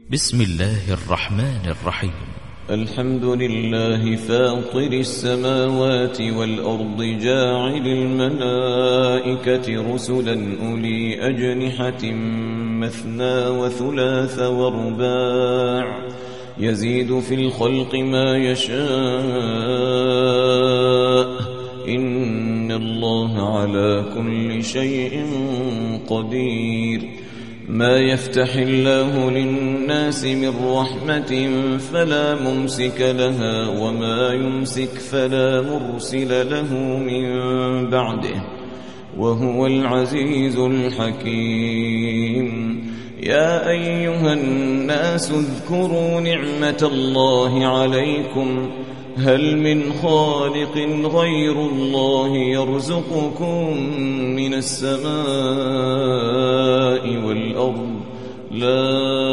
بسم الله الرحمن الرحيم. الحمد لله فاطر السماوات والأرض جاعل الملائكة رسلا أولي أجنحة مثنى وثلاث ورباع يزيد في الخلق ما يشاء إن الله على كل شيء قدير. ما يفتح الله للناس من رحمة فلا ممسك لها وما يمسك فلا مرسل له من بعده وهو العزيز الحكيم. يا أيها الناس اذكروا نعمة الله عليكم هل من خالق غير الله يرزقكم من السماء والأرض لا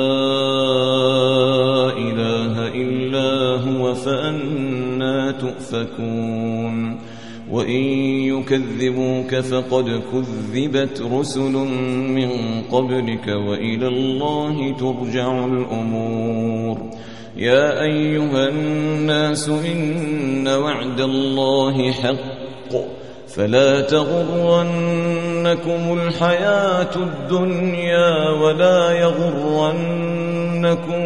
إله إلا هو فأنى تؤفكون. وإن يكذبوك فقد كذبت رسل من قبلك وإلى الله ترجع الأمور. يا أيها الناس إن وعد الله حق فلا تغرنكم الحياة الدنيا ولا يغرنكم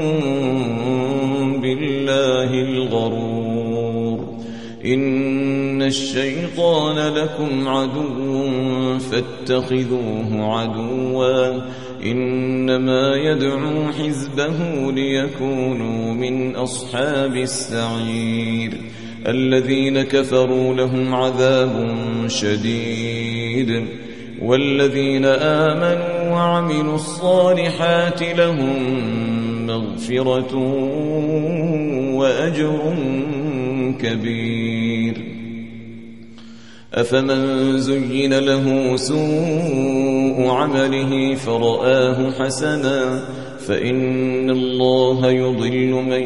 بالله الغرور. إن الشيطان لكم عدو فاتخذوه عدوا إنما يدعو حزبه ليكونوا من أصحاب السعير. الذين كفروا لهم عذاب شديد والذين آمنوا وعملوا الصالحات لهم مغفرة وأجر كبير. أفمن زين له سوء عمله فرآه حسنا فإن الله يضل من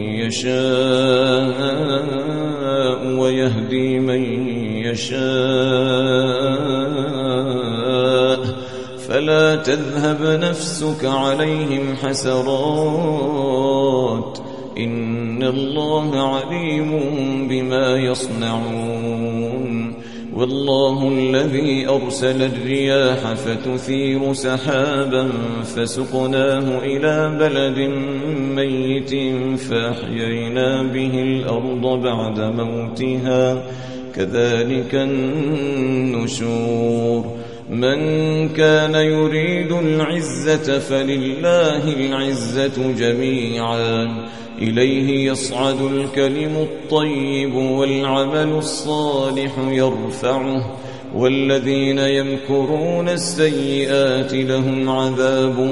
يشاء ويهدي من يشاء فلا تذهب نفسك عليهم حسرات إن الله عليم بما يصنعون. والله الذي أرسل الرياح فتثير سحابا فسقناه إلى بلد ميت فأحيينا به الأرض بعد موتها كذلك النشور. من كان يريد العزة فلله العزة جميعا إليه يصعد الكلم الطيب والعمل الصالح يرفعه والذين يمكرون السيئات لهم عذاب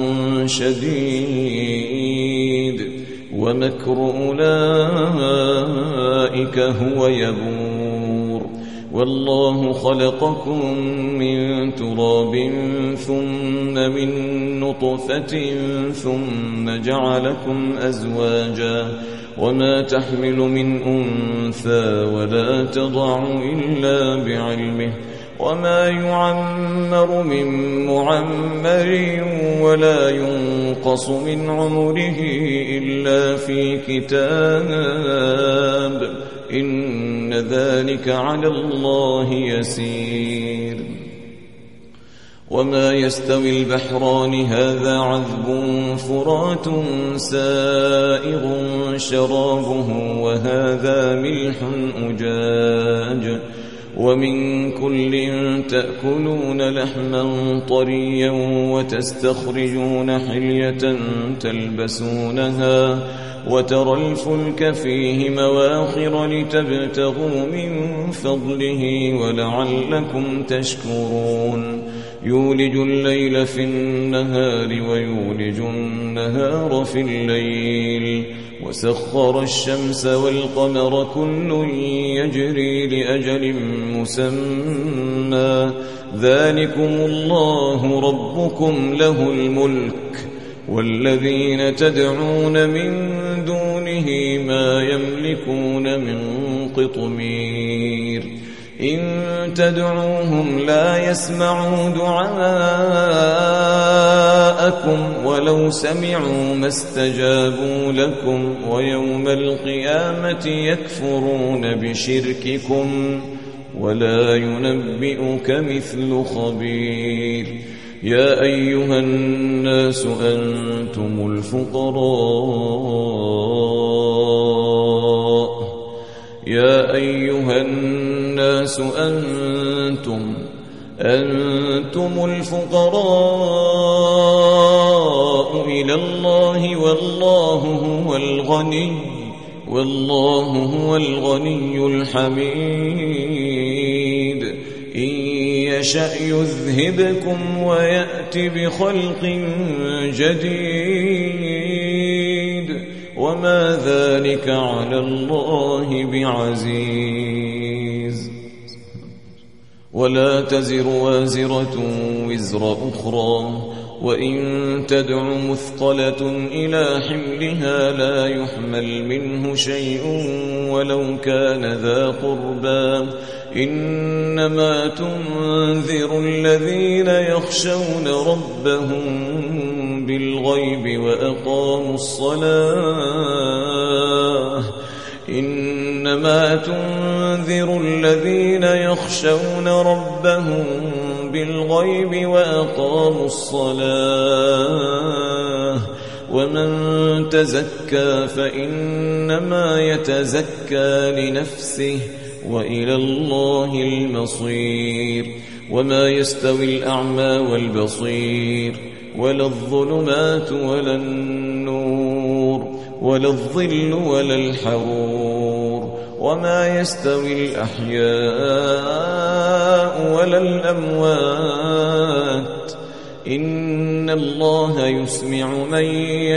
شديد ومكر أولئك هو يبور. والله خلقكم من تراب ثم من نطفة ثم جعلكم أزواجا وما تحمل من أنثى ولا تضع إلا بعلمه وما يعمر من معمر ولا ينقص من عمره إلا في كتاب إن ذلك على الله يسير. وما يستوي البحران هذا عذب فرات سائغ شرابه وهذا ملح أجاج ومن كل تأكلون لحما طريا وتستخرجون حلية تلبسونها وترى الفلك فيه مواخر لتبتغوا من فضله ولعلكم تشكرون. يولج الليل في النهار ويولج النهار في الليل وسخر الشمس والقمر كل يجري لأجل مسمى ذلكم الله ربكم له الملك والذين تدعون من دونه ما يملكون من قطمير. إن تدعوهم لا يسمعوا دعاءكم ولو سمعوا ما استجابوا لكم ويوم القيامة يكفرون بشرككم ولا ينبئك مثل خبير يا أيها الناس أنتم الفقراء يا أيها الناس أنتم الفقراء إلى الله والله هو الغني الحميد إن يشأ يذهبكم ويأت بخلق جديد وما ذلك على الله بعزيز ولا تزر وازرة وزر أخرى وإن تدع مثقلة إلى حملها لا يحمل منه شيء ولو كان ذا قربى إنما تنذر الذين يخشون ربهم بالغيب وأقاموا الصلاة إنما تنذر الذين يخشون ربهم بالغيب وأقاموا الصلاة ومن تزكى فإنما يتزكى لنفسه وإلى الله المصير وما يستوي الأعمى والبصير ولا الظلمات ولا النور ولا الظل ولا الحرور وما يستوي الأحياء ولا الأموات إن الله يسمع من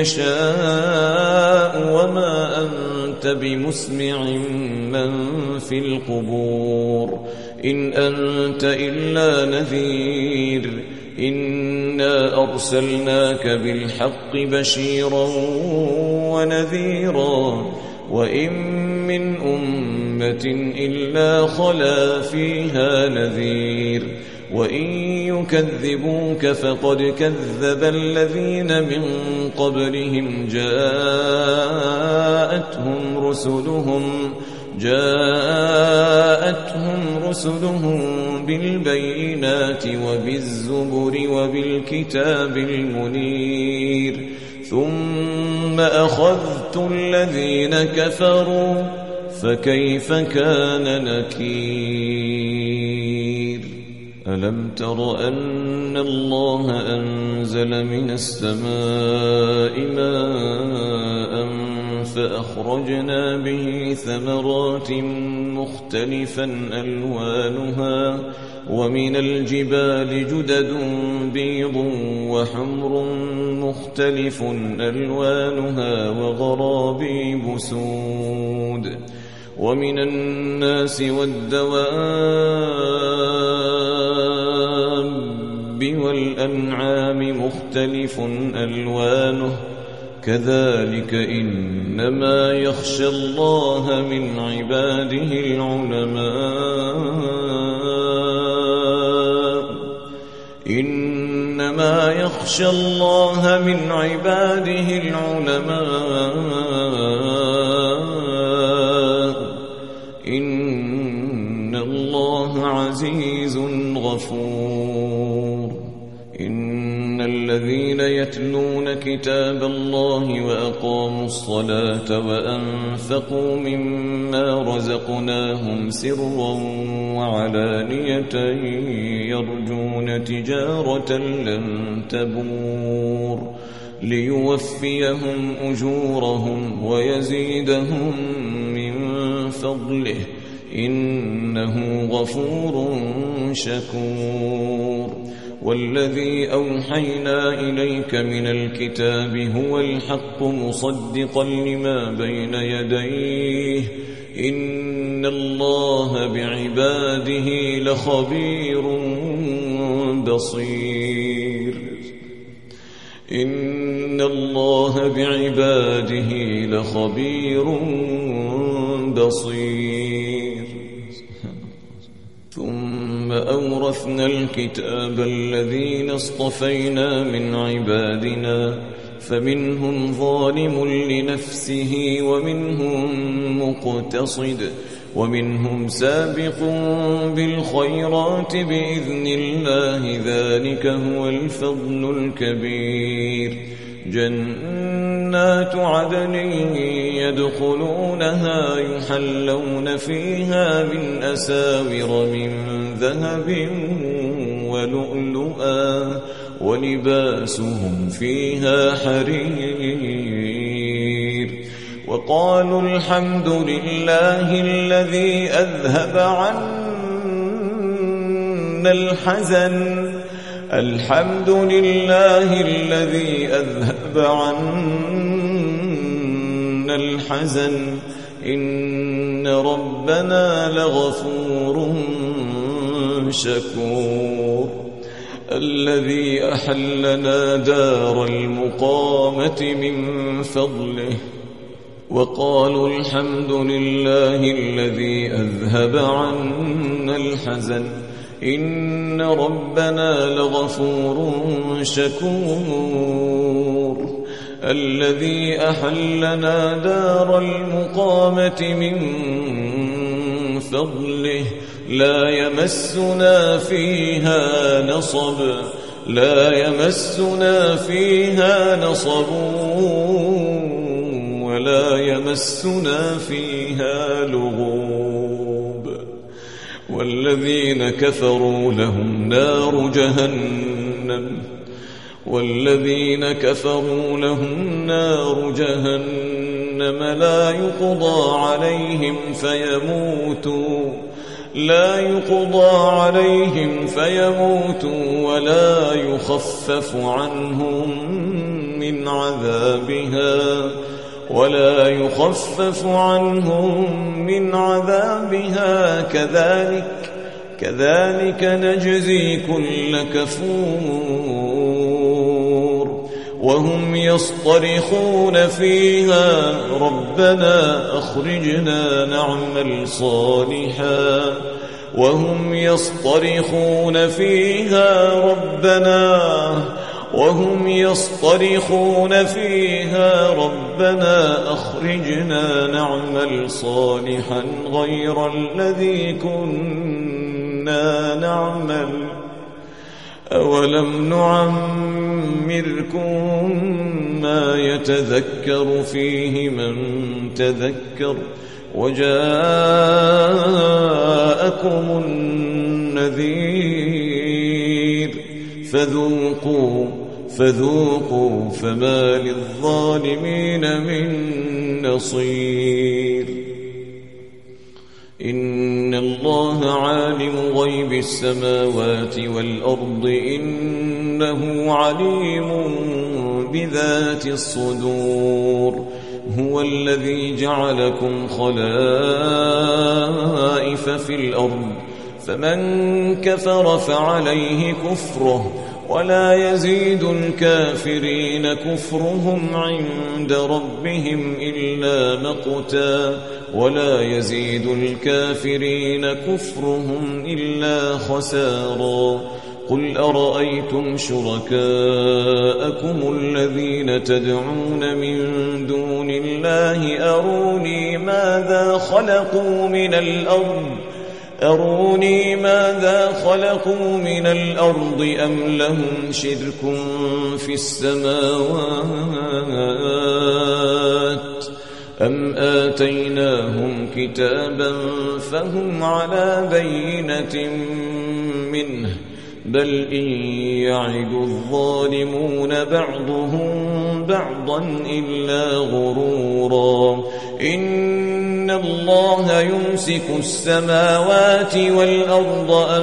يشاء وما أنت بمسمع من في القبور إن أنت إلا نذير إنا أرسلناك بالحق بشيرا ونذيرا وإن من أمة إلا خلا فيها نذير وإن يكذبوك فقد كذب الذين من قبلهم جاءتهم رسلهم بالبينات وبالزبر وبالكتاب المنير ثم أخذت الذين كفروا فكيف كان نكير ألم تر أن الله أنزل من السماء ماء فأخرجنا به ثمرات مختلفا ألوانها ومن الجبال جدد بيض وحمر مختلف ألوانها وغرابيب سود ومن الناس والدواب والأنعام مختلف ألوانه كذلك إنما يخشى الله من عباده العلماء إنما يخشى الله من عباده العلماء إن الله عزيز غفور إن الذين يتلون كتاب الله وأقاموا الصلاة وأنفقوا مما رزقناهم سرا وعلانية يرجون تجارة لن تبور ليوفيهم أجورهم ويزيدهم من فضله إنه غفور شكور والذي أوحينا إليك من الكتاب هو الحق مصدقا لما بين يديه إن الله بعباده لخبير بصير إن الله بعباده لخبير بصير أورثنا الكتاب الذين اصطفينا من عبادنا فمنهم ظالم لنفسه ومنهم مقتصد ومنهم سابق بالخيرات بإذن الله ذلك هو الفضل الكبير جنات عدن يدخلونها يحلون فيها من أساور من ذهب ولؤلؤا ولباسهم فيها حرير وقالوا الحمد لله الذي أذهب عنا الحزن الحمد لله الذي أذهب عنا الحزن إن ربنا لغفور شكور الذي أحلنا دار المقامة من فضله وقالوا الحمد لله الذي أذهب عنا الحزن إن ربنا لغفور شكور الذي أحلنا دار المقامة من فضله لا يمسنا فيها نصب ولا يمسنا فيها لغوب والذين كفروا لهم نار جهنم لا يقضى عليهم فيموتوا ولا يخفف عنهم من عذابها كذلك نجزي كل كفور وهم يصطرخون فيها ربنا أخرجنا نعمل صالحا وهم يصطرخون فيها ربنا أخرجنا نعمل صالحا غير الذي كنا نعمل أولم نعمركم ما يتذكر فيه من تذكر وجاءكم النذير فذوقوا فما للظالمين من نصير إن الله عالم غيب السماوات والأرض إنه عليم بذات الصدور هو الذي جعلكم خلائف في الأرض فمن كفر فعليه كفره ولا يزيد الكافرين كفرهم عند ربهم إلا مقتا ولا يزيد الكافرين كفرهم إلا خسارا قل أرأيتم شركاءكم الذين تدعون من دون الله أروني ماذا خلقوا من الأرض أم لهم شرك في السماوات أم آتيناهم كتابا فهم على بينة منه بل إن يعد الظالمون بعضهم بعضا إلا غرورا إن الله يمسك السماوات والأرض أن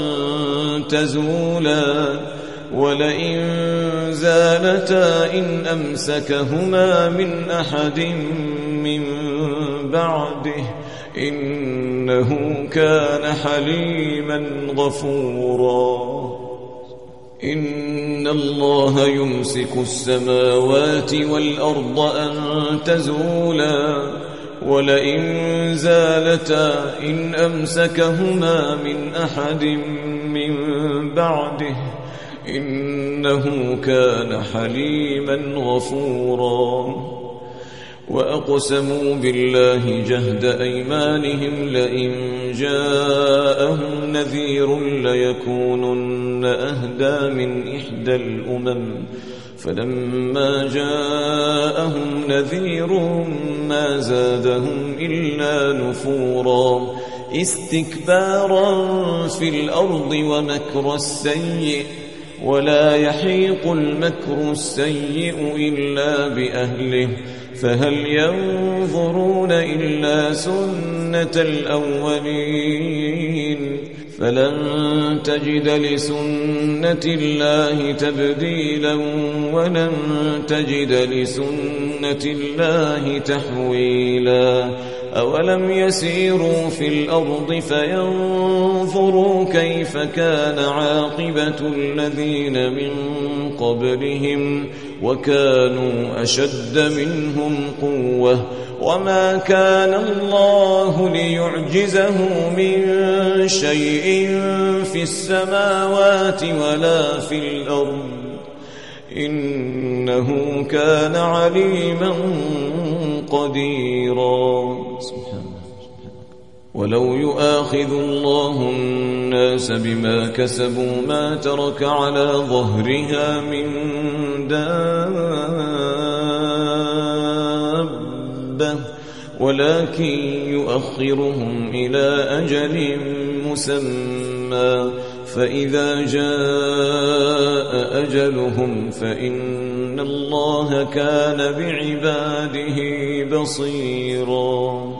تزولا ولئن زالتا إن أمسكهما من أحد من بعده إنه كان حليما غفورا إن الله يمسك السماوات والأرض أن تزولا ولئن زالتا إن أمسكهما من أحد من بعده إنه كان حليما غفورا وأقسموا بالله جهد أيمانهم لئن جاءهم نذير ليكونن أهدى من إحدى الأمم فلما جاءهم نذير ما زادهم إلا نفورا استكبارا في الأرض ومكر السيء ولا يحيق المكر السيء إلا بأهله فهل ينظرون إلا سنة الأولين فلن تجد لسنة الله تبديلا ولن تجد لسنة الله تحويلا أولم يسيروا في الأرض فينظروا كيف كان عاقبة الذين من قبلهم وكانوا أشد منهم قوة وما كان الله ليعجزه من شيء في السماوات ولا في الأرض إنه كان عليما قديرا ولو يؤاخذ الله الناس بما كسبوا ما ترك على ظهرها من دابة ولكن يؤخرهم إلى أجل مسمى فإذا جاء أجلهم فإن الله كان بعباده بصيرا